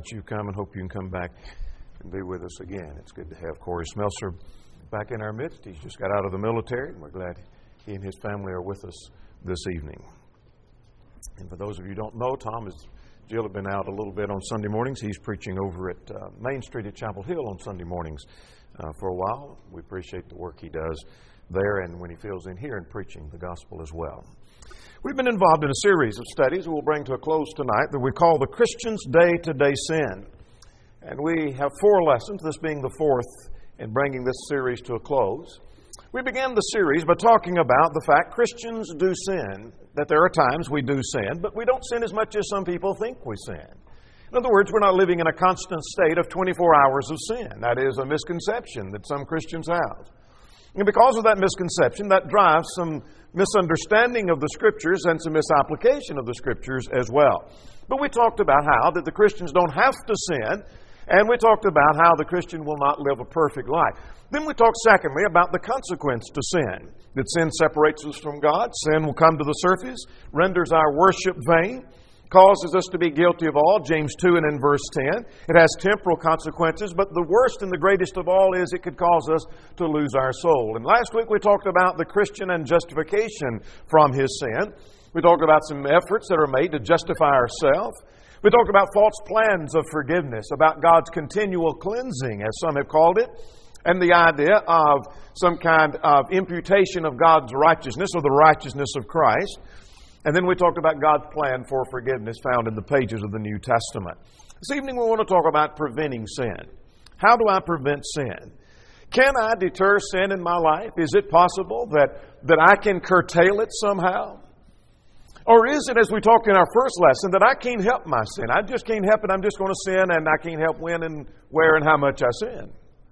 that you've come and hope you can come back and be with us again. It's good to have Corey Smelser back in our midst. He's just got out of the military, and we're glad he and his family are with us this evening. And for those of you who don't know, Jill had been out a little bit on Sunday mornings. He's preaching over at Main Street at Chapel Hill on Sunday mornings for a while. We appreciate the work he does there and when he fills in here and preaching the gospel as well. We've been involved in a series of studies we'll bring to a close tonight that we call The Christian's Day-to-Day Sin. And we have 4 lessons, this being the 4th in bringing this series to a close. We began the series by talking about the fact Christians do sin, that there are times we do sin, but we don't sin as much as some people think we sin. In other words, we're not living in a constant state of 24 hours of sin. That is a misconception that some Christians have. And because of that misconception, that drives some misunderstanding of the Scriptures and some misapplication of the Scriptures as well. But we talked about how that the Christians don't have to sin, and we talked about how the Christian will not live a perfect life. Then we talked, secondly, about the consequence to sin. That sin separates us from God, sin will come to the surface, renders our worship vain, causes us to be guilty of all, James 2 and in verse 10. It has temporal consequences, but the worst and the greatest of all is it could cause us to lose our soul. And last week we talked about the Christian and justification from his sin. We talked about some efforts that are made to justify ourselves. We talked about false plans of forgiveness, about God's continual cleansing, as some have called it, and the idea of some kind of imputation of God's righteousness or the righteousness of Christ. And then we talked about God's plan for forgiveness found in the pages of the New Testament. This evening we want to talk about preventing sin. How do I prevent sin? Can I deter sin in my life? Is it possible that I can curtail it somehow? Or is it, as we talked in our first lesson, that I can't help my sin? I just can't help it. I'm just going to sin, and I can't help when and where and how much I sin.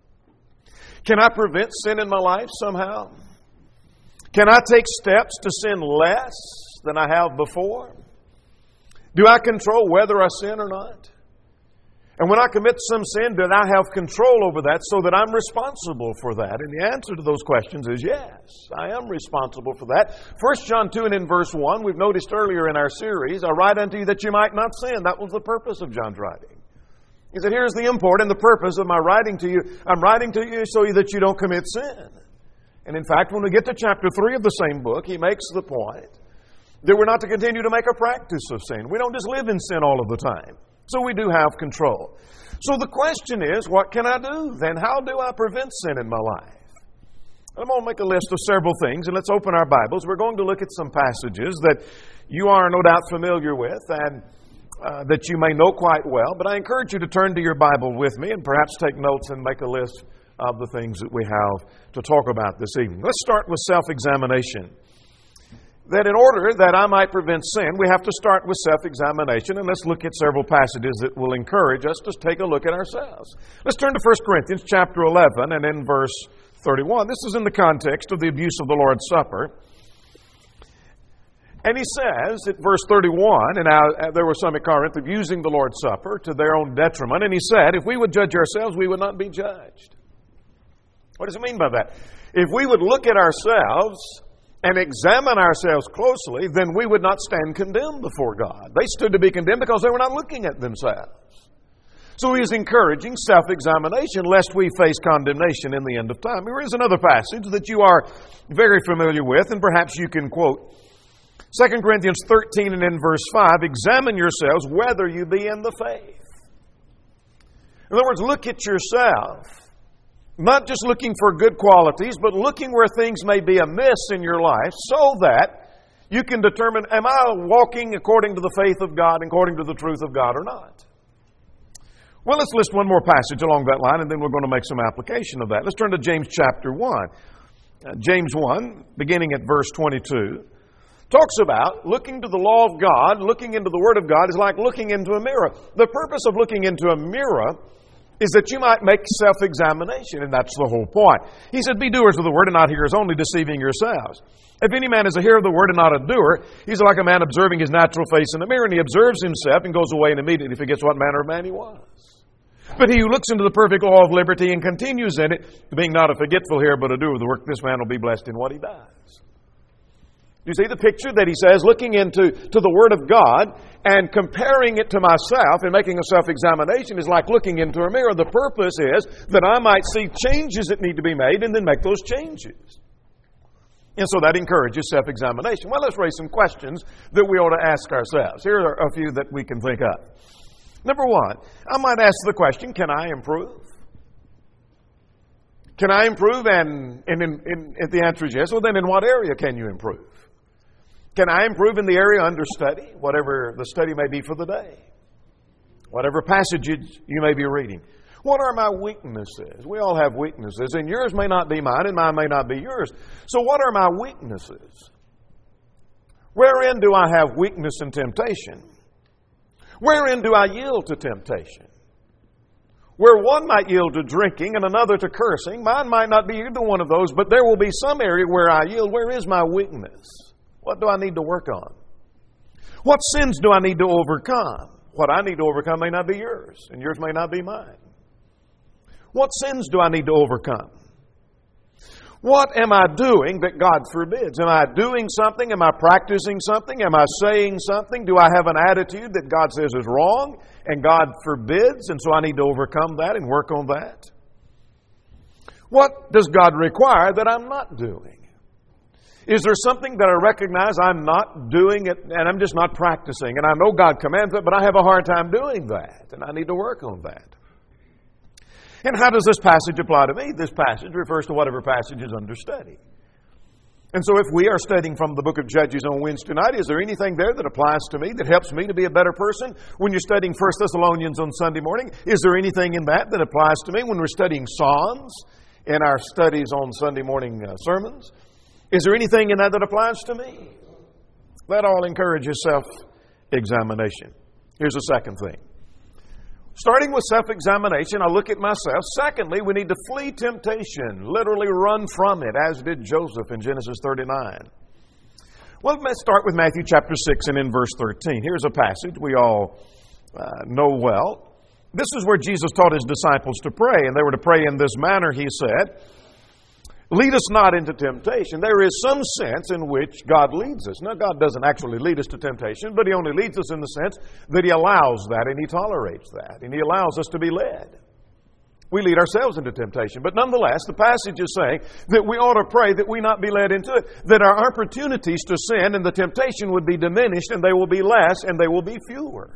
Can I prevent sin in my life somehow? Can I take steps to sin less than I have before? Do I control whether I sin or not? And when I commit some sin, do I have control over that so that I'm responsible for that? And the answer to those questions is yes, I am responsible for that. 1 John 2 and in verse 1, we've noticed earlier in our series, I write unto you that you might not sin. That was the purpose of John's writing. He said, here's the import and the purpose of my writing to you. I'm writing to you so that you don't commit sin. And in fact, when we get to chapter 3 of the same book, he makes the point that we're not to continue to make a practice of sin. We don't just live in sin all of the time. So we do have control. So the question is, what can I do then? How do I prevent sin in my life? I'm going to make a list of several things, and let's open our Bibles. We're going to look at some passages that you are no doubt familiar with and that you may know quite well. But I encourage you to turn to your Bible with me and perhaps take notes and make a list of the things that we have to talk about this evening. Let's start with self-examination. That in order that I might prevent sin, we have to start with self-examination. And let's look at several passages that will encourage us to take a look at ourselves. Let's turn to 1 Corinthians chapter 11 and in verse 31. This is in the context of the abuse of the Lord's Supper. And he says at verse 31, and now there were some at Corinth abusing the Lord's Supper to their own detriment. And he said, if we would judge ourselves, we would not be judged. What does it mean by that? If we would look at ourselves and examine ourselves closely, then we would not stand condemned before God. They stood to be condemned because they were not looking at themselves. So he is encouraging self-examination lest we face condemnation in the end of time. Here is another passage that you are very familiar with, and perhaps you can quote 2 Corinthians 13 and in verse 5, examine yourselves whether you be in the faith. In other words, look at yourself. Not just looking for good qualities, but looking where things may be amiss in your life so that you can determine, am I walking according to the faith of God, according to the truth of God or not? Well, let's list one more passage along that line, and then we're going to make some application of that. Let's turn to James chapter 1. James 1, beginning at verse 22, talks about looking to the law of God, looking into the Word of God is like looking into a mirror. The purpose of looking into a mirror is that you might make self-examination, and that's the whole point. He said, be doers of the word and not hearers only, deceiving yourselves. If any man is a hearer of the word and not a doer, he's like a man observing his natural face in the mirror, and he observes himself and goes away and immediately forgets what manner of man he was. But he who looks into the perfect law of liberty and continues in it, being not a forgetful hearer but a doer of the work, this man will be blessed in what he does. You see the picture that he says, looking into the Word of God and comparing it to myself and making a self-examination is like looking into a mirror. The purpose is that I might see changes that need to be made and then make those changes. And so that encourages self-examination. Well, let's raise some questions that we ought to ask ourselves. Here are a few that we can think of. Number one, I might ask the question, can I improve? Can I improve? And if the answer is yes, well then in what area can you improve? Can I improve in the area under study, whatever the study may be for the day? Whatever passages you may be reading. What are my weaknesses? We all have weaknesses, and yours may not be mine, and mine may not be yours. So what are my weaknesses? Wherein do I have weakness and temptation? Wherein do I yield to temptation? Where one might yield to drinking and another to cursing, mine might not be either one of those, but there will be some area where I yield. Where is my weakness? What do I need to work on? What sins do I need to overcome? What I need to overcome may not be yours, and yours may not be mine. What sins do I need to overcome? What am I doing that God forbids? Am I doing something? Am I practicing something? Am I saying something? Do I have an attitude that God says is wrong and God forbids, and so I need to overcome that and work on that? What does God require that I'm not doing? Is there something that I recognize I'm not doing it and I'm just not practicing? And I know God commands it, but I have a hard time doing that, and I need to work on that. And how does this passage apply to me? This passage refers to whatever passage is under study. And so if we are studying from the book of Judges on Wednesday night, is there anything there that applies to me, that helps me to be a better person? When you're studying 1 Thessalonians on Sunday morning, is there anything in that that applies to me? When we're studying Psalms in our studies on Sunday morning sermons, is there anything in that that applies to me? That all encourages self-examination. Here's the second thing. Starting with self-examination, I look at myself. Secondly, we need to flee temptation, literally run from it, as did Joseph in Genesis 39. Well, let's start with Matthew chapter 6 and in verse 13. Here's a passage we all know well. This is where Jesus taught His disciples to pray, and they were to pray in this manner, He said, "Lead us not into temptation." There is some sense in which God leads us. Now, God doesn't actually lead us to temptation, but He only leads us in the sense that He allows that and He tolerates that, and He allows us to be led. We lead ourselves into temptation. But nonetheless, the passage is saying that we ought to pray that we not be led into it, that our opportunities to sin and the temptation would be diminished, and they will be less, and they will be fewer.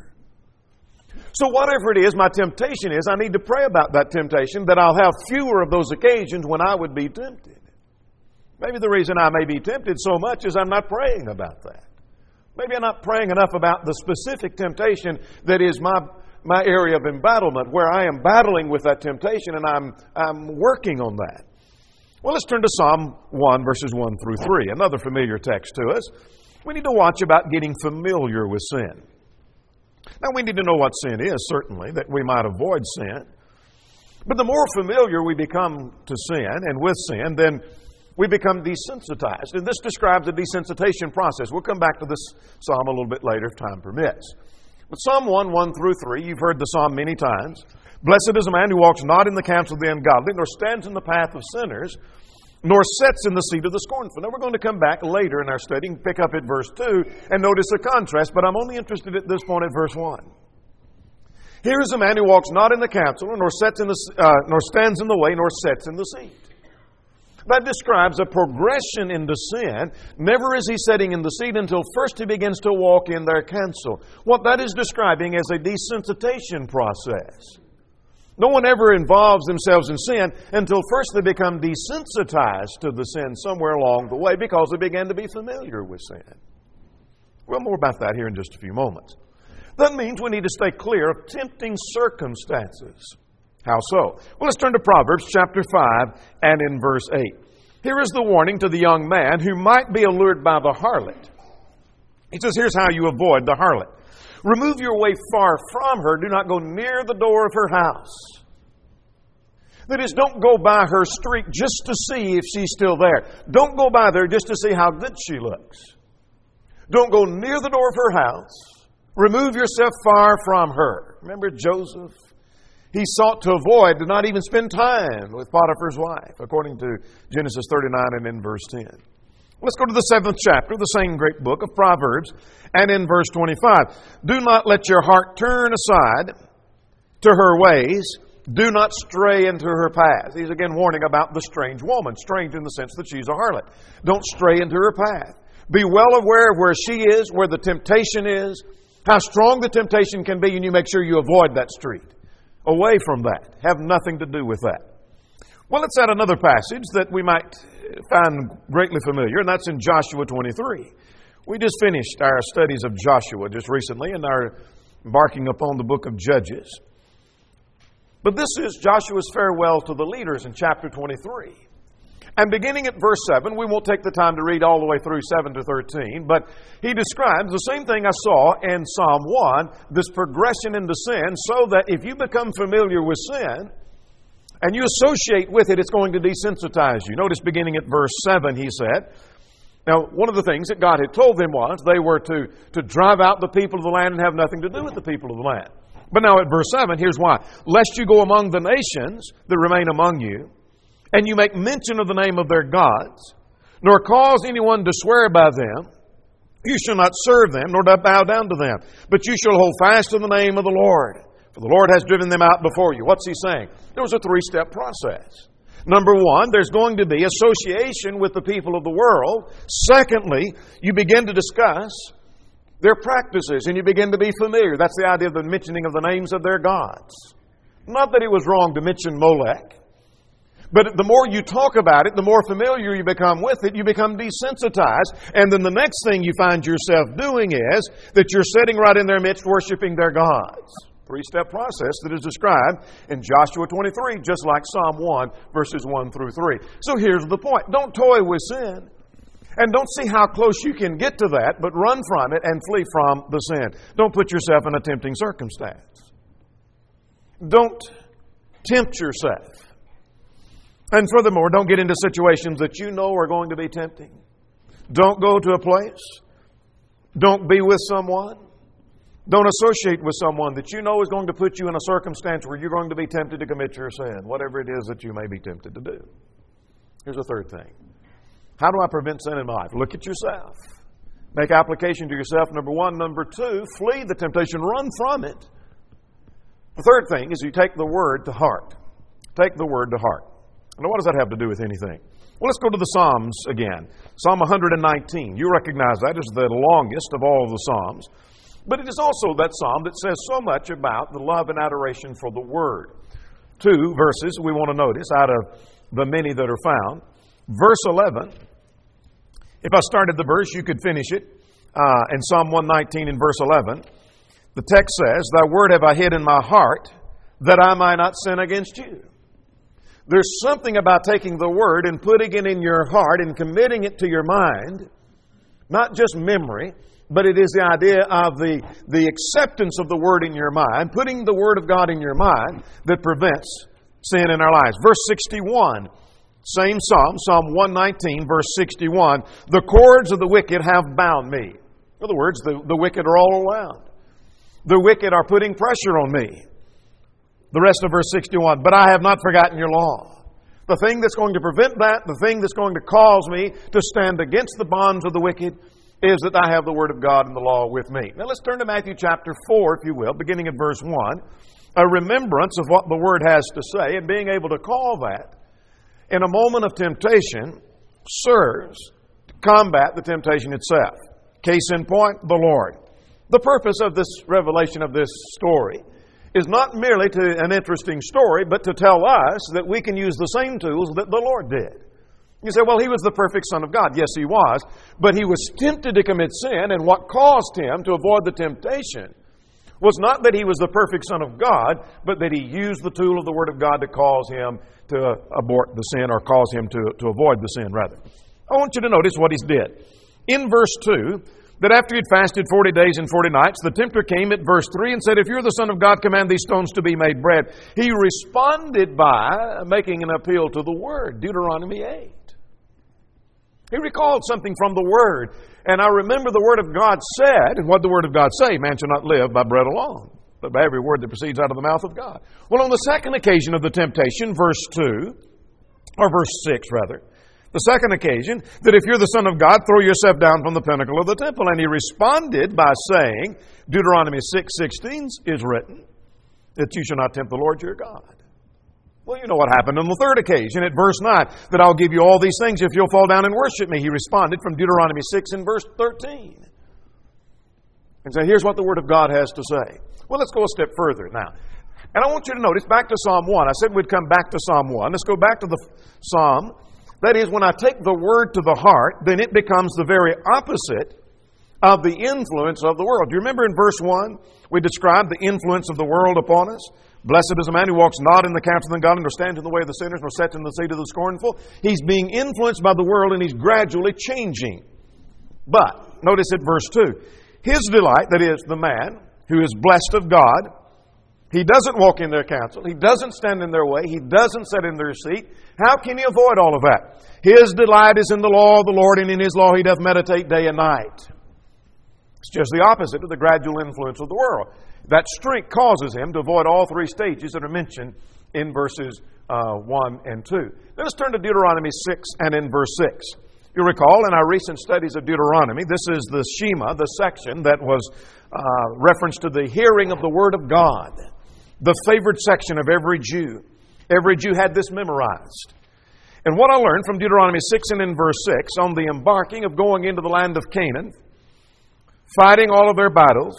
So whatever it is my temptation is, I need to pray about that temptation, that I'll have fewer of those occasions when I would be tempted. Maybe the reason I may be tempted so much is I'm not praying about that. Maybe I'm not praying enough about the specific temptation that is my area of embattlement, where I am battling with that temptation and I'm working on that. Well, let's turn to Psalm 1, verses 1 through 3, another familiar text to us. We need to watch about getting familiar with sin. Now, we need to know what sin is, certainly, that we might avoid sin. But the more familiar we become to sin and with sin, then we become desensitized. And this describes the desensitization process. We'll come back to this psalm a little bit later if time permits. But Psalm 1, 1 through 3, you've heard the psalm many times. "Blessed is the man who walks not in the counsel of the ungodly, nor stands in the path of sinners, nor sits in the seat of the scornful." Now, we're going to come back later in our study and pick up at verse 2 and notice the contrast, but I'm only interested at this point at verse 1. "Here is a man who walks not in the counsel, nor stands in the way, nor sits in the seat." That describes a progression into sin. Never is he sitting in the seat until first he begins to walk in their counsel. What that is describing is a desensitization process. No one ever involves themselves in sin until first they become desensitized to the sin somewhere along the way because they began to be familiar with sin. Well, more about that here in just a few moments. That means we need to stay clear of tempting circumstances. How so? Well, let's turn to Proverbs chapter 5 and in verse 8. Here is the warning to the young man who might be allured by the harlot. He says, here's how you avoid the harlot. "Remove your way far from her. Do not go near the door of her house." That is, don't go by her street just to see if she's still there. Don't go by there just to see how good she looks. Don't go near the door of her house. Remove yourself far from her. Remember Joseph? He sought to avoid, to not even spend time with Potiphar's wife, according to Genesis 39 and in verse 10. Let's go to the 7th chapter of the same great book of Proverbs, and in verse 25. Do not let your heart turn aside to her ways. Do not stray into her path. He's again warning about the strange woman. Strange in the sense that she's a harlot. Don't stray into her path. Be well aware of where she is, where the temptation is, how strong the temptation can be, and you make sure you avoid that street. Away from that. Have nothing to do with that. Well, let's add another passage that we might find greatly familiar, and that's in Joshua 23. We just finished our studies of Joshua just recently and are embarking upon the book of Judges. But this is Joshua's farewell to the leaders in chapter 23. And beginning at verse 7, we won't take the time to read all the way through 7 to 13, but he describes the same thing I saw in Psalm 1, this progression into sin, so that if you become familiar with sin and you associate with it, it's going to desensitize you. Notice beginning at verse 7, he said, now, one of the things that God had told them was they were to drive out the people of the land and have nothing to do with the people of the land. But now at verse 7, here's why. Lest you go among the nations that remain among you, and you make mention of the name of their gods, nor cause anyone to swear by them, you shall not serve them, nor bow down to them, but you shall hold fast to the name of the Lord. For the Lord has driven them out before you. What's he saying? There was a 3-step process. Number 1, there's going to be association with the people of the world. Secondly, you begin to discuss their practices, and you begin to be familiar. That's the idea of the mentioning of the names of their gods. Not that it was wrong to mention Molech, but the more you talk about it, the more familiar you become with it, you become desensitized, and then the next thing you find yourself doing is that you're sitting right in their midst worshiping their gods. 3-step process that is described in Joshua 23, just like Psalm 1, verses 1 through 3. So here's the point. Don't toy with sin. And don't see how close you can get to that, but run from it and flee from the sin. Don't put yourself in a tempting circumstance. Don't tempt yourself. And furthermore, don't get into situations that you know are going to be tempting. Don't go to a place. Don't be with someone. Don't associate with someone that you know is going to put you in a circumstance where you're going to be tempted to commit your sin, whatever it is that you may be tempted to do. Here's a third thing. How do I prevent sin in my life? Look at yourself. Make application to yourself, number 1. Number 2, flee the temptation. Run from it. The third thing is you take the Word to heart. Take the Word to heart. Now, what does that have to do with anything? Well, let's go to the Psalms again. Psalm 119. You recognize that as the longest of all of the Psalms. But it is also that psalm that says so much about the love and adoration for the Word. 2 verses we want to notice out of the many that are found. Verse 11. If I started the verse, you could finish it. In Psalm 119 in verse 11. The text says, Thy word have I hid in my heart, that I might not sin against you. There's something about taking the Word and putting it in your heart and committing it to your mind. Not just memory, but it is the idea of the acceptance of the Word in your mind, putting the Word of God in your mind that prevents sin in our lives. Verse 61, same Psalm, Psalm 119, verse 61, The cords of the wicked have bound me. In other words, the wicked are all around. The wicked are putting pressure on me. The rest of verse 61, But I have not forgotten your law. The thing that's going to prevent that, the thing that's going to cause me to stand against the bonds of the wicked, is that I have the Word of God and the law with me. Now let's turn to Matthew chapter 4, if you will, beginning at verse 1. A remembrance of what the Word has to say, and being able to call that in a moment of temptation serves to combat the temptation itself. Case in point, the Lord. The purpose of this revelation of this story is not merely to an interesting story, but to tell us that we can use the same tools that the Lord did. You say, well, He was the perfect Son of God. Yes, He was. But He was tempted to commit sin, and what caused Him to avoid the temptation was not that He was the perfect Son of God, but that He used the tool of the Word of God to cause Him to abort the sin, or cause Him to avoid the sin, rather. I want you to notice what He did. In verse 2, that after He had fasted 40 days and 40 nights, the tempter came at verse 3 and said, If you're the Son of God, command these stones to be made bread. He responded by making an appeal to the Word, Deuteronomy 8. He recalled something from the Word. And I remember the Word of God said, and what did the Word of God say? Man shall not live by bread alone, but by every word that proceeds out of the mouth of God. Well, on the second occasion of the temptation, verse 2, or verse 6 rather, The second occasion, that if you're the Son of God, throw yourself down from the pinnacle of the temple. And he responded by saying, Deuteronomy 6:16 is written, that you shall not tempt the Lord your God. Well, you know what happened on the third occasion at verse 9, that I'll give you all these things if you'll fall down and worship me. He responded from Deuteronomy 6 and verse 13. And so here's what the Word of God has to say. Well, let's go a step further now. And I want you to notice, back to Psalm 1. I said we'd come back to Psalm 1. Let's go back to the Psalm. That is, when I take the Word to the heart, then it becomes the very opposite of the influence of the world. Do you remember in verse 1, we described the influence of the world upon us? Blessed is the man who walks not in the counsel of the ungodly, nor stands in the way of the sinners, nor sits in the seat of the scornful. He's being influenced by the world, and he's gradually changing. But, notice at verse 2, his delight, that is, the man who is blessed of God, he doesn't walk in their counsel, he doesn't stand in their way, he doesn't sit in their seat. How can he avoid all of that? His delight is in the law of the Lord, and in his law he doth meditate day and night. It's just the opposite of the gradual influence of the world. That strength causes him to avoid all three stages that are mentioned in verses 1 and 2. Let us turn to Deuteronomy 6 and in verse 6. You'll recall in our recent studies of Deuteronomy, this is the Shema, the section that was reference to the hearing of the Word of God, the favored section of every Jew. Every Jew had this memorized. And what I learned from Deuteronomy 6 and in verse 6, on the embarking of going into the land of Canaan, fighting all of their battles,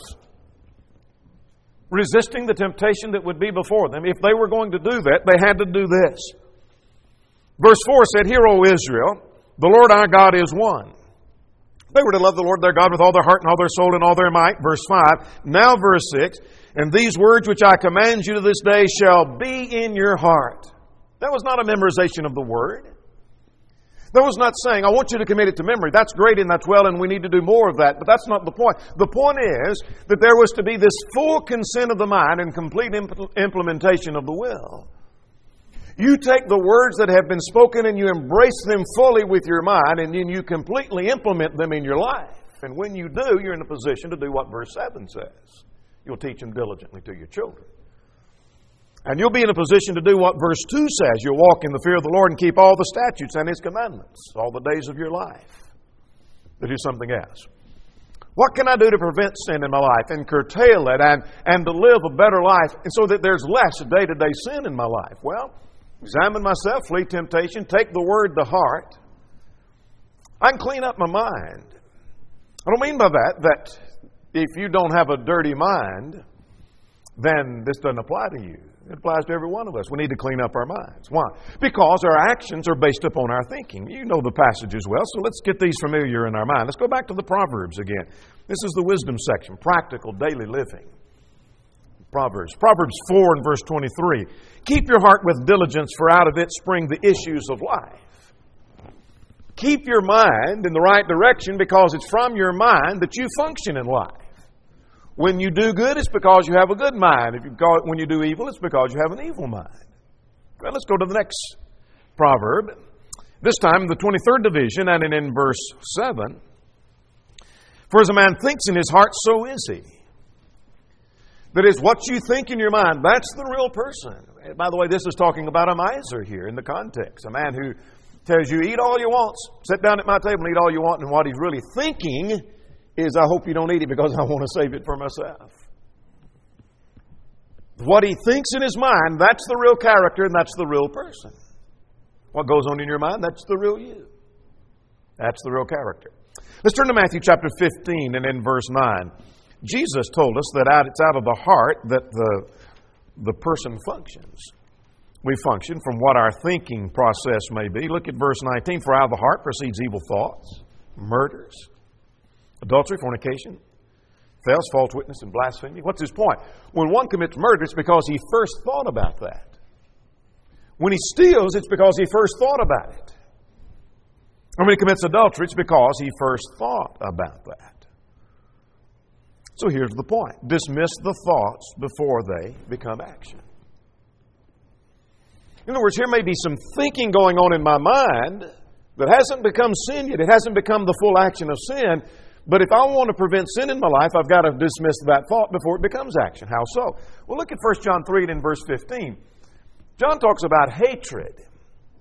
resisting the temptation that would be before them. If they were going to do that, they had to do this. Verse 4 said, Hear, O Israel, the Lord our God is one. They were to love the Lord their God with all their heart and all their soul and all their might. Verse 5. Now verse 6. And these words which I command you to this day shall be in your heart. That was not a memorization of the Word. That was not saying, I want you to commit it to memory. That's great and that's well, and we need to do more of that. But that's not the point. The point is that there was to be this full consent of the mind and complete implementation of the will. You take the words that have been spoken and you embrace them fully with your mind, and then you completely implement them in your life. And when you do, you're in a position to do what verse 7 says. You'll teach them diligently to your children. And you'll be in a position to do what verse 2 says. You'll walk in the fear of the Lord and keep all the statutes and His commandments all the days of your life. To do something else. What can I do to prevent sin in my life and curtail it and to live a better life and so that there's less day-to-day sin in my life? Well, examine myself, flee temptation, take the Word to heart. I can clean up my mind. I don't mean by that if you don't have a dirty mind, then this doesn't apply to you. It applies to every one of us. We need to clean up our minds. Why? Because our actions are based upon our thinking. You know the passages well, so let's get these familiar in our mind. Let's go back to the Proverbs again. This is the wisdom section, practical daily living. Proverbs 4 and verse 23. Keep your heart with diligence, for out of it spring the issues of life. Keep your mind in the right direction because it's from your mind that you function in life. When you do good, it's because you have a good mind. When you do evil, it's because you have an evil mind. Well, let's go to the next proverb. This time, the 23rd division, and in verse 7. For as a man thinks in his heart, so is he. That is, what you think in your mind, that's the real person. And by the way, this is talking about a miser here in the context. A man who tells you, eat all you want, sit down at my table and eat all you want, and what he's really thinking is, I hope you don't eat it because I want to save it for myself. What he thinks in his mind, that's the real character and that's the real person. What goes on in your mind, that's the real you. That's the real character. Let's turn to Matthew chapter 15 and in verse 9. Jesus told us that it's out of the heart that the person functions. We function from what our thinking process may be. Look at verse 19. For out of the heart proceeds evil thoughts, murders, adultery, fornication, thefts, false witness, and blasphemy. What's his point? When one commits murder, it's because he first thought about that. When he steals, it's because he first thought about it. And when he commits adultery, it's because he first thought about that. So here's the point. Dismiss the thoughts before they become action. In other words, here may be some thinking going on in my mind that hasn't become sin yet. It hasn't become the full action of sin. But if I want to prevent sin in my life, I've got to dismiss that thought before it becomes action. How so? Well, look at 1 John 3 and in verse 15. John talks about hatred.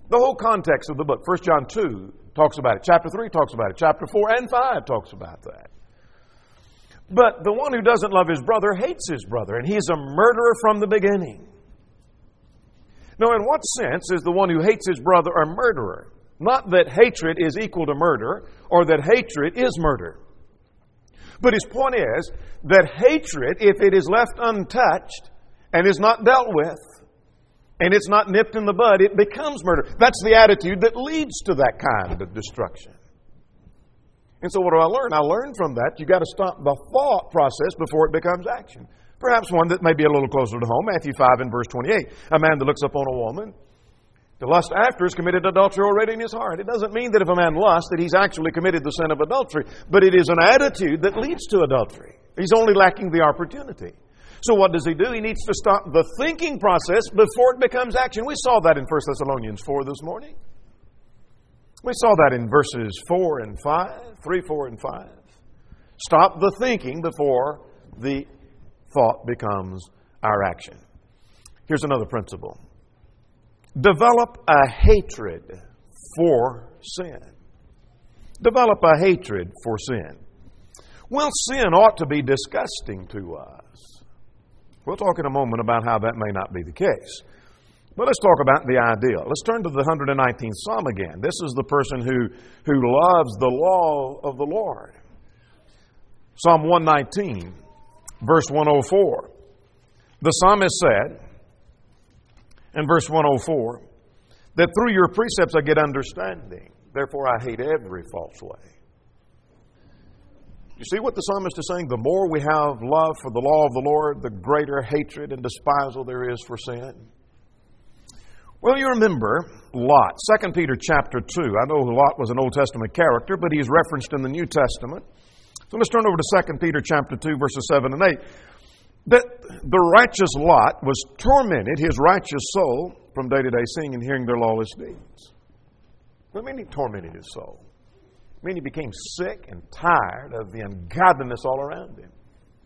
The whole context of the book, 1 John 2 talks about it. Chapter 3 talks about it. Chapter 4 and 5 talks about that. But the one who doesn't love his brother hates his brother, and he's a murderer from the beginning. Now, in what sense is the one who hates his brother a murderer? Not that hatred is equal to murder, or that hatred is murder. But his point is that hatred, if it is left untouched and is not dealt with, and it's not nipped in the bud, it becomes murder. That's the attitude that leads to that kind of destruction. And so what do I learn? I learn from that you've got to stop the thought process before it becomes action. Perhaps one that may be a little closer to home, Matthew 5 and verse 28. A man that looks upon a woman to lust after has committed adultery already in his heart. It doesn't mean that if a man lusts that he's actually committed the sin of adultery, but it is an attitude that leads to adultery. He's only lacking the opportunity. So what does he do? He needs to stop the thinking process before it becomes action. We saw that in 1 Thessalonians 4 this morning. We saw that in verses 4 and 5, 3, 4, and 5. Stop the thinking before the thought becomes our action. Here's another principle. Develop a hatred for sin. Develop a hatred for sin. Well, sin ought to be disgusting to us. We'll talk in a moment about how that may not be the case. But let's talk about the ideal. Let's turn to the 119th Psalm again. This is the person who loves the law of the Lord. Psalm 119, verse 104. The psalmist said, in verse 104, that through your precepts I get understanding. Therefore I hate every false way. You see what the psalmist is saying? The more we have love for the law of the Lord, the greater hatred and despisal there is for sin. Well, you remember Lot, 2 Peter chapter 2. I know Lot was an Old Testament character, but he's referenced in the New Testament. So let's turn over to 2 Peter chapter 2, verses 7 and 8. That the righteous Lot was tormented, his righteous soul, from day to day, seeing and hearing their lawless deeds. What do you mean he tormented his soul? I mean he became sick and tired of the ungodliness all around him.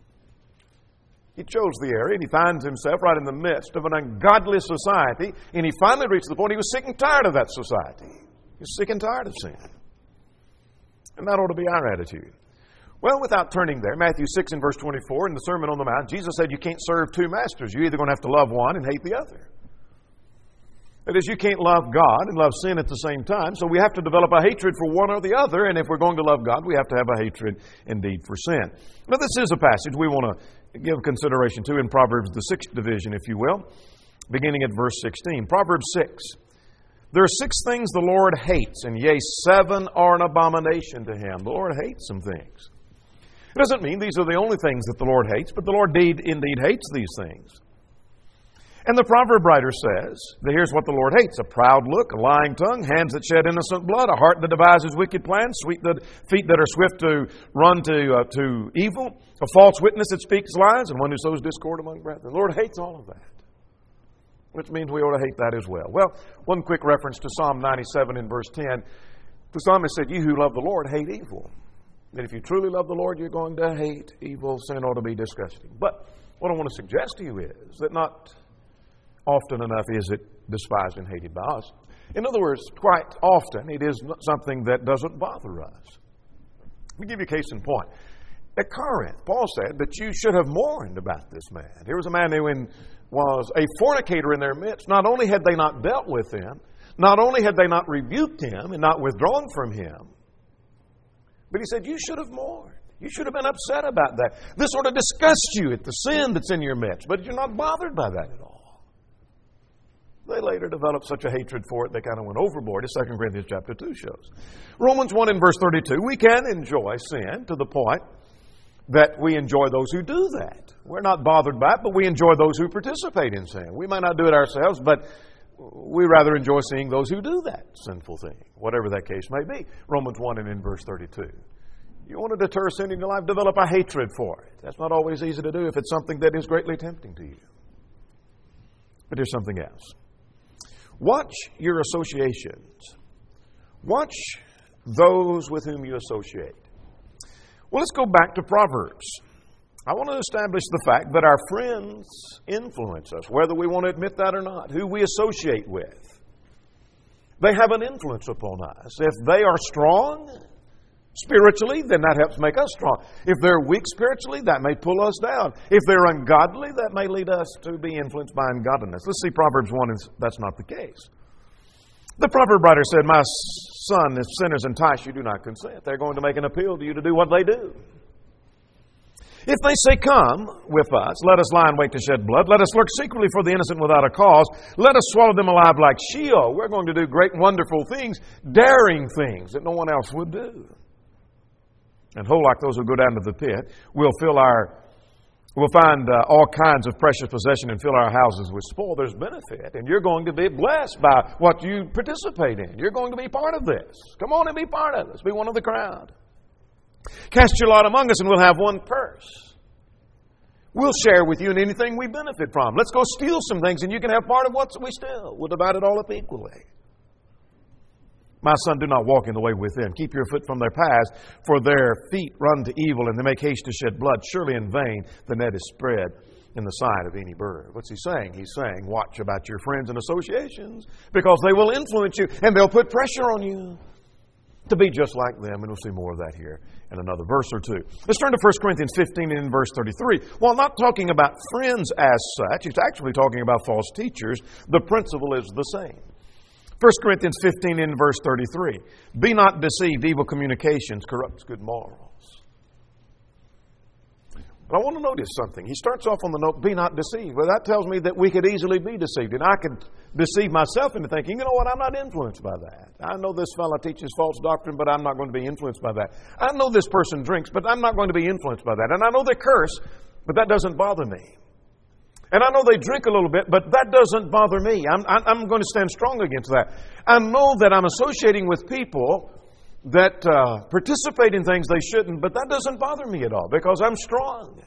He chose the area and he finds himself right in the midst of an ungodly society, and he finally reached the point he was sick and tired of that society. He was sick and tired of sin. And that ought to be our attitude. Well, without turning there, Matthew 6 and verse 24, in the Sermon on the Mount, Jesus said you can't serve two masters. You're either going to have to love one and hate the other. That is, you can't love God and love sin at the same time, so we have to develop a hatred for one or the other, and if we're going to love God, we have to have a hatred indeed for sin. Now, this is a passage we want to give consideration to in Proverbs, the 6th division, if you will, beginning at verse 16. Proverbs 6. There are 6 things the Lord hates, and yea, 7 are an abomination to Him. The Lord hates some things. It doesn't mean these are the only things that the Lord hates, but the Lord indeed hates these things. And the proverb writer says that here's what the Lord hates: a proud look, a lying tongue, hands that shed innocent blood, a heart that devises wicked plans, feet that are swift to run to evil, a false witness that speaks lies, and one who sows discord among brethren. The Lord hates all of that, which means we ought to hate that as well. Well, one quick reference to Psalm 97 in verse 10. The psalmist said, "You who love the Lord hate evil." That if you truly love the Lord, you're going to hate evil. Sin ought to be disgusting. But what I want to suggest to you is that not often enough is it despised and hated by us. In other words, quite often it is something that doesn't bother us. Let me give you a case in point. At Corinth, Paul said that you should have mourned about this man. Here was a man who was a fornicator in their midst. Not only had they not dealt with him, not only had they not rebuked him and not withdrawn from him, but he said, you should have mourned. You should have been upset about that. This sort of disgusts you at the sin that's in your midst, but you're not bothered by that at all. They later developed such a hatred for it, they kind of went overboard, as 2 Corinthians chapter 2 shows. Romans 1 and verse 32, we can enjoy sin to the point that we enjoy those who do that. We're not bothered by it, but we enjoy those who participate in sin. We might not do it ourselves, but we rather enjoy seeing those who do that sinful thing, whatever that case may be. Romans 1 and in verse 32. You want to deter sin in your life, develop a hatred for it. That's not always easy to do if it's something that is greatly tempting to you. But here's something else. Watch your associations. Watch those with whom you associate. Well, let's go back to Proverbs. I want to establish the fact that our friends influence us, whether we want to admit that or not, who we associate with. They have an influence upon us. If they are strong spiritually, then that helps make us strong. If they're weak spiritually, that may pull us down. If they're ungodly, that may lead us to be influenced by ungodliness. Let's see Proverbs 1, and that's not the case. The proverb writer said, "My son, if sinners entice you, do not consent." They're going to make an appeal to you to do what they do. If they say, "Come with us, let us lie in wait to shed blood. Let us lurk secretly for the innocent without a cause. Let us swallow them alive like Sheol." We're going to do great, wonderful things, daring things that no one else would do. And like those who go down to the pit, we'll find all kinds of precious possession and fill our houses with spoil. There's benefit, and you're going to be blessed by what you participate in. You're going to be part of this. Come on and be part of this. Be one of the crowd. Cast your lot among us, and we'll have one purse. We'll share with you in anything we benefit from. Let's go steal some things, and you can have part of what we steal. We'll divide it all up equally. "My son, do not walk in the way with them. Keep your foot from their paths, for their feet run to evil, and they make haste to shed blood. Surely in vain the net is spread in the sight of any bird." What's he saying? He's saying, watch about your friends and associations, because they will influence you, and they'll put pressure on you to be just like them. And we'll see more of that here in another verse or two. Let's turn to 1 Corinthians 15 and in verse 33. While not talking about friends as such, it's actually talking about false teachers. The principle is the same. 1 Corinthians 15 in verse 33. "Be not deceived, evil communications corrupts good morals." But I want to notice something. He starts off on the note, "Be not deceived." Well, that tells me that we could easily be deceived. And I could deceive myself into thinking, you know what, I'm not influenced by that. I know this fellow teaches false doctrine, but I'm not going to be influenced by that. I know this person drinks, but I'm not going to be influenced by that. And I know they curse, but that doesn't bother me. And I know they drink a little bit, but that doesn't bother me. I'm going to stand strong against that. I know that I'm associating with people that participate in things they shouldn't, but that doesn't bother me at all because I'm strong.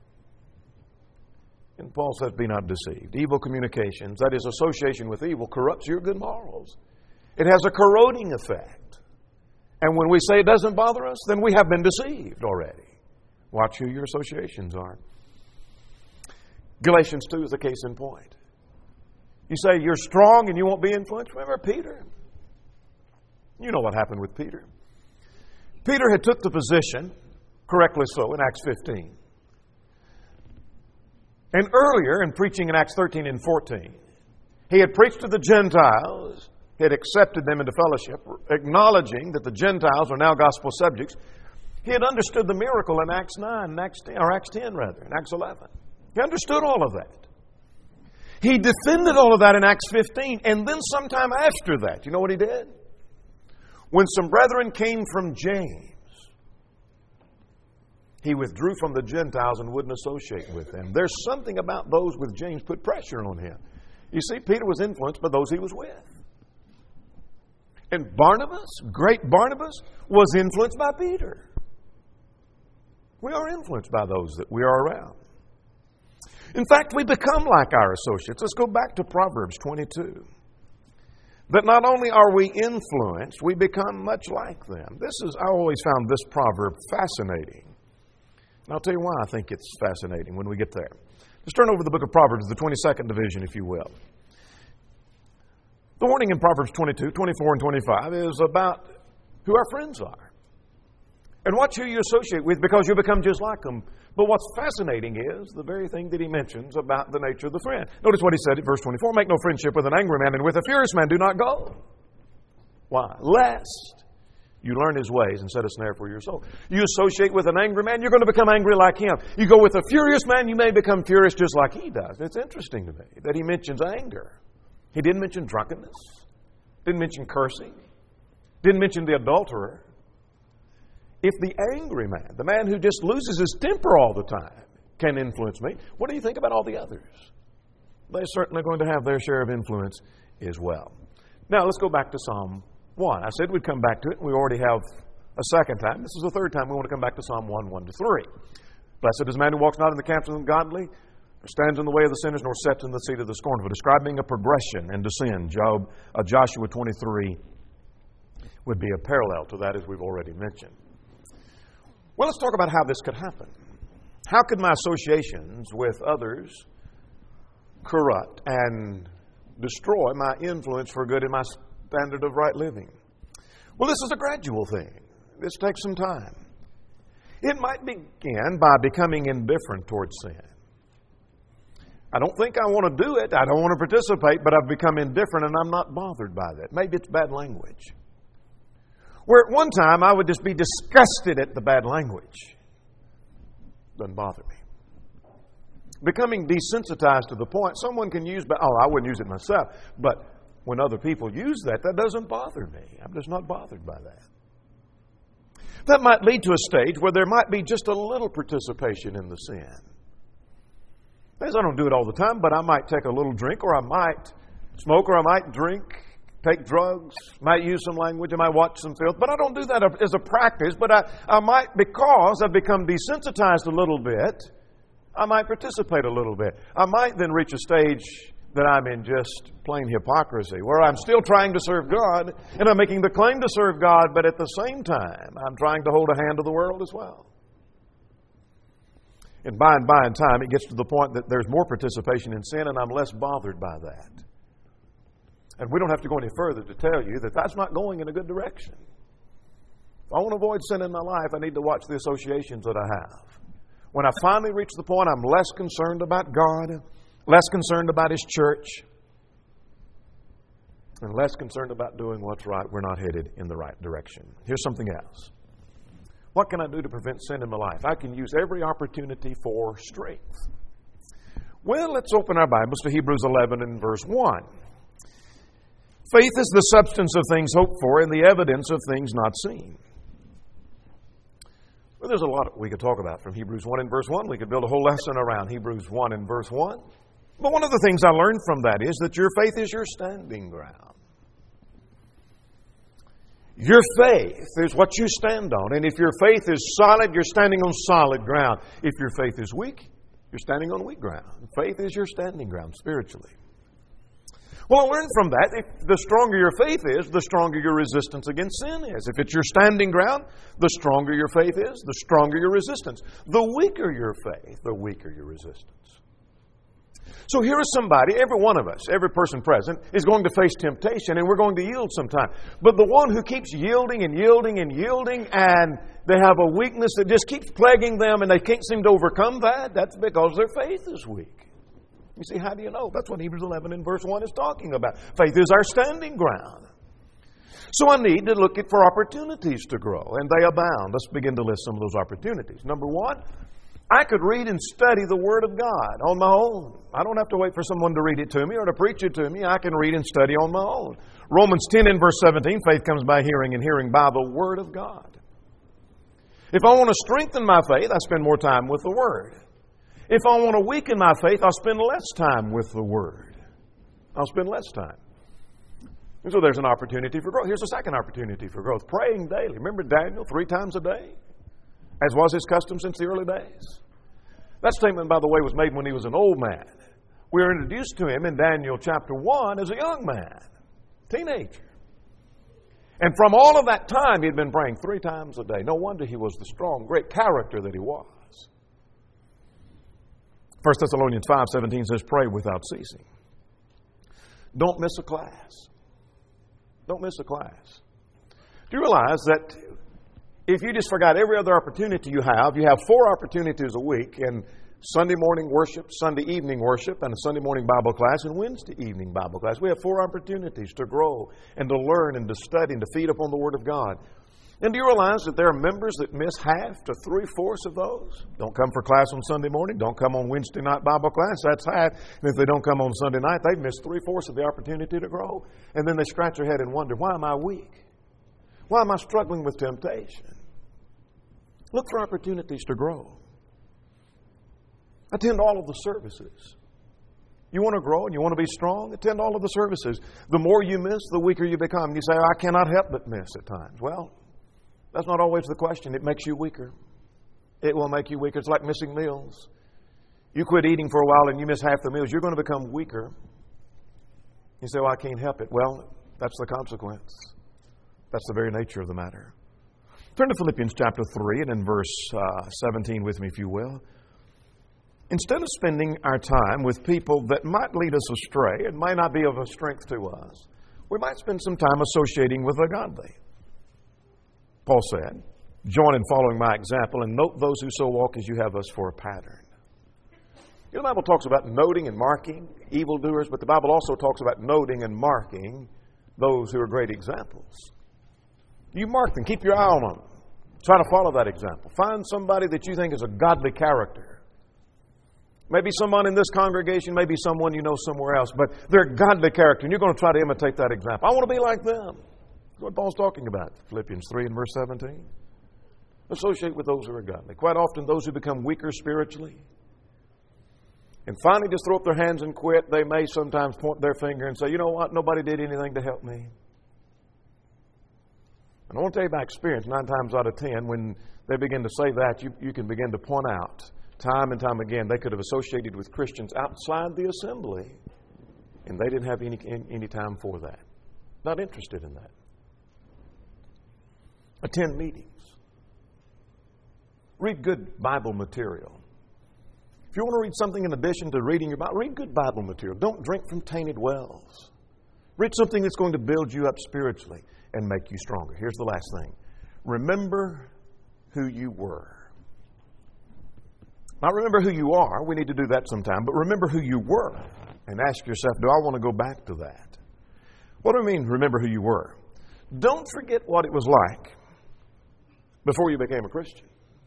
And Paul says, "Be not deceived." Evil communications, that is association with evil, corrupts your good morals. It has a corroding effect. And when we say it doesn't bother us, then we have been deceived already. Watch who your associations are. Galatians 2 is a case in point. You say you're strong and you won't be influenced. Remember Peter? You know what happened with Peter. Peter had took the position, correctly so, in Acts 15. And earlier, in preaching in Acts 13 and 14, he had preached to the Gentiles. He had accepted them into fellowship, acknowledging that the Gentiles are now gospel subjects. He had understood the miracle in Acts 9, Acts 10, in Acts 11. He understood all of that. He defended all of that in Acts 15. And then sometime after that, you know what he did? When some brethren came from James, he withdrew from the Gentiles and wouldn't associate with them. There's something about those with James put pressure on him. You see, Peter was influenced by those he was with. And Barnabas, great Barnabas, was influenced by Peter. We are influenced by those that we are around. In fact, we become like our associates. Let's go back to Proverbs 22. That not only are we influenced, we become much like them. I always found this proverb fascinating. And I'll tell you why I think it's fascinating when we get there. Let's turn over to the book of Proverbs, the 22nd division, if you will. The warning in Proverbs 22, 24, and 25 is about who our friends are. And watch who you associate with, because you'll become just like them. But what's fascinating is the very thing that he mentions about the nature of the friend. Notice what he said in verse 24. "Make no friendship with an angry man, and with a furious man do not go." Why? "Lest you learn his ways and set a snare for your soul." You associate with an angry man, you're going to become angry like him. You go with a furious man, you may become furious just like he does. It's interesting to me that he mentions anger. He didn't mention drunkenness. Didn't mention cursing. Didn't mention the adulterer. If the angry man, the man who just loses his temper all the time, can influence me, what do you think about all the others? They're certainly going to have their share of influence as well. Now, let's go back to Psalm 1. I said we'd come back to it. We already have a second time. This is the third time we want to come back to Psalm 1, 1-3. "Blessed is the man who walks not in the counsel of the ungodly, or stands in the way of the sinners, nor sits in the seat of the scornful." Describing a progression into sin. Joshua 23 would be a parallel to that, as we've already mentioned. Well, let's talk about how this could happen. How could my associations with others corrupt and destroy my influence for good in my standard of right living. Well, this is a gradual thing. This takes some time. It might begin by becoming indifferent towards sin. I don't think I want to do it. I don't want to participate, but I've become indifferent and I'm not bothered by that. Maybe it's bad language. Where at one time I would just be disgusted at the bad language. Doesn't bother me. Becoming desensitized to the point someone can use, but I wouldn't use it myself. But when other people use that, that doesn't bother me. I'm just not bothered by that. That might lead to a stage where there might be just a little participation in the sin. As I don't do it all the time, but I might take a little drink, or I might smoke, or I might drink, take drugs, might use some language, I might watch some filth. But I don't do that as a practice, but I might, because I've become desensitized a little bit, I might participate a little bit. I might then reach a stage that I'm in just plain hypocrisy, where I'm still trying to serve God, and I'm making the claim to serve God, but at the same time, I'm trying to hold a hand to the world as well. And by and time, it gets to the point that there's more participation in sin, and I'm less bothered by that. And we don't have to go any further to tell you that that's not going in a good direction. If I want to avoid sin in my life, I need to watch the associations that I have. When I finally reach the point I'm less concerned about God, less concerned about His church, and less concerned about doing what's right, we're not headed in the right direction. Here's something else. What can I do to prevent sin in my life? I can use every opportunity for strength. Well, let's open our Bibles to Hebrews 11 and verse 1. Faith is the substance of things hoped for and the evidence of things not seen. Well, there's a lot we could talk about from Hebrews 1 and verse 1. We could build a whole lesson around Hebrews 1 and verse 1. But one of the things I learned from that is that your faith is your standing ground. Your faith is what you stand on. And if your faith is solid, you're standing on solid ground. If your faith is weak, you're standing on weak ground. Faith is your standing ground spiritually. Well, I learned from that, if the stronger your faith is, the stronger your resistance against sin is. If it's your standing ground, the stronger your faith is, the stronger your resistance. The weaker your faith, the weaker your resistance. So here is somebody, every one of us, every person present, is going to face temptation, and we're going to yield sometime. But the one who keeps yielding and yielding and yielding, and they have a weakness that just keeps plaguing them, and they can't seem to overcome that, that's because their faith is weak. You see, how do you know? That's what Hebrews 11 and verse 1 is talking about. Faith is our standing ground. So I need to look for opportunities to grow, and they abound. Let's begin to list some of those opportunities. Number one, I could read and study the Word of God on my own. I don't have to wait for someone to read it to me or to preach it to me. I can read and study on my own. Romans 10 and verse 17, faith comes by hearing and hearing by the Word of God. If I want to strengthen my faith, I spend more time with the Word. If I want to weaken my faith, I'll spend less time with the Word. I'll spend less time. And so there's an opportunity for growth. Here's a second opportunity for growth. Praying daily. Remember Daniel, 3 times a day? As was his custom since the early days. That statement, by the way, was made when he was an old man. We were introduced to him in Daniel chapter 1 as a young man, teenager. And from all of that time, he had been praying 3 times a day. No wonder he was the strong, great character that he was. 1 Thessalonians 5:17 says, pray without ceasing. Don't miss a class. Don't miss a class. Do you realize that if you just forgot every other opportunity you have 4 opportunities a week, and Sunday morning worship, Sunday evening worship, and a Sunday morning Bible class, and Wednesday evening Bible class. We have 4 opportunities to grow and to learn and to study and to feed upon the Word of God. And do you realize that there are members that miss half to 3/4 of those? Don't come for class on Sunday morning, don't come on Wednesday night Bible class, that's half. And if they don't come on Sunday night, they've missed 3/4 of the opportunity to grow. And then they scratch their head and wonder, why am I weak? Why am I struggling with temptation? Look for opportunities to grow. Attend all of the services. You want to grow and you want to be strong? Attend all of the services. The more you miss, the weaker you become. You say, I cannot help but miss at times. Well, that's not always the question. It makes you weaker. It will make you weaker. It's like missing meals. You quit eating for a while and you miss half the meals. You're going to become weaker. You say, well, I can't help it. Well, that's the consequence. That's the very nature of the matter. Turn to Philippians chapter 3 and in verse 17 with me, if you will. Instead of spending our time with people that might lead us astray and might not be of a strength to us, we might spend some time associating with the godly. Paul said, join in following my example and note those who so walk as you have us for a pattern. You know, the Bible talks about noting and marking evildoers, but the Bible also talks about noting and marking those who are great examples. You mark them. Keep your eye on them. Try to follow that example. Find somebody that you think is a godly character. Maybe someone in this congregation, maybe someone you know somewhere else, but they're a godly character, and you're going to try to imitate that example. I want to be like them. That's what Paul's talking about. Philippians 3 and verse 17. Associate with those who are godly. Quite often, those who become weaker spiritually and finally just throw up their hands and quit, they may sometimes point their finger and say, you know what, nobody did anything to help me. And I want to tell you by experience, 9 times out of 10, when they begin to say that, you can begin to point out time and time again they could have associated with Christians outside the assembly, and they didn't have any time for that. Not interested in that. Attend meetings. Read good Bible material. If you want to read something in addition to reading your Bible, read good Bible material. Don't drink from tainted wells. Read something that's going to build you up spiritually and make you stronger. Here's the last thing. Remember who you were. Not remember who you are. We need to do that sometime. But remember who you were and ask yourself, do I want to go back to that? What do I mean, remember who you were? Don't forget what it was like before you became a Christian.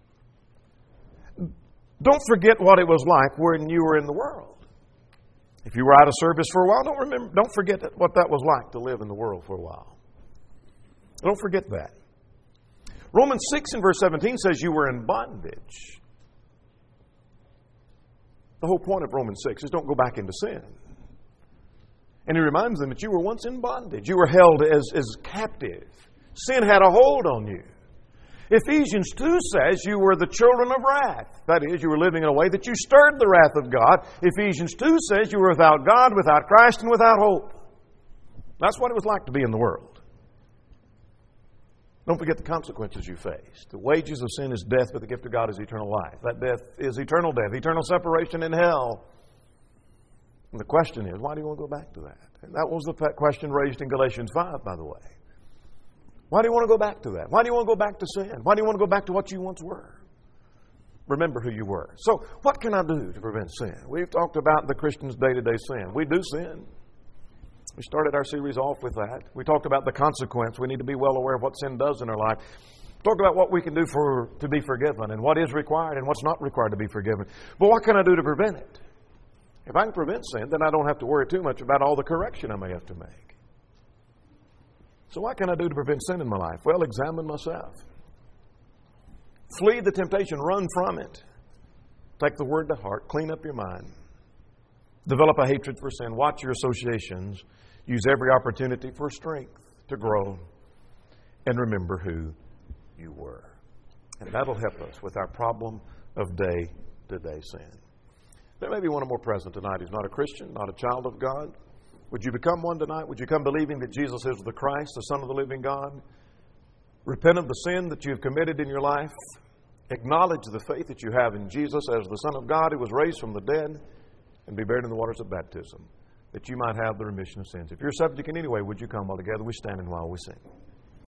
Don't forget what it was like when you were in the world. If you were out of service for a while, don't forget what that was like to live in the world for a while. Don't forget that. Romans 6 and verse 17 says you were in bondage. The whole point of Romans 6 is don't go back into sin. And he reminds them that you were once in bondage. You were held as captive. Sin had a hold on you. Ephesians 2 says you were the children of wrath. That is, you were living in a way that you stirred the wrath of God. Ephesians 2 says you were without God, without Christ, and without hope. That's what it was like to be in the world. Don't forget the consequences you faced. The wages of sin is death, but the gift of God is eternal life. That death is eternal death, eternal separation in hell. And the question is, why do you want to go back to that? And that was the question raised in Galatians 5, by the way. Why do you want to go back to that? Why do you want to go back to sin? Why do you want to go back to what you once were? Remember who you were. So, what can I do to prevent sin? We've talked about the Christian's day-to-day sin. We do sin. We started our series off with that. We talked about the consequence. We need to be well aware of what sin does in our life. Talked about what we can do to be forgiven and what is required and what's not required to be forgiven. But what can I do to prevent it? If I can prevent sin, then I don't have to worry too much about all the correction I may have to make. So what can I do to prevent sin in my life? Well, examine myself. Flee the temptation. Run from it. Take the word to heart. Clean up your mind. Develop a hatred for sin. Watch your associations. Use every opportunity for strength to grow. And remember who you were. And that'll help us with our problem of day-to-day sin. There may be one or more present tonight who's not a Christian, not a child of God. Would you become one tonight? Would you come believing that Jesus is the Christ, the Son of the living God? Repent of the sin that you've committed in your life. Acknowledge the faith that you have in Jesus as the Son of God who was raised from the dead and be buried in the waters of baptism, that you might have the remission of sins. If you're subject in any way, would you come all together? We stand and while we sing.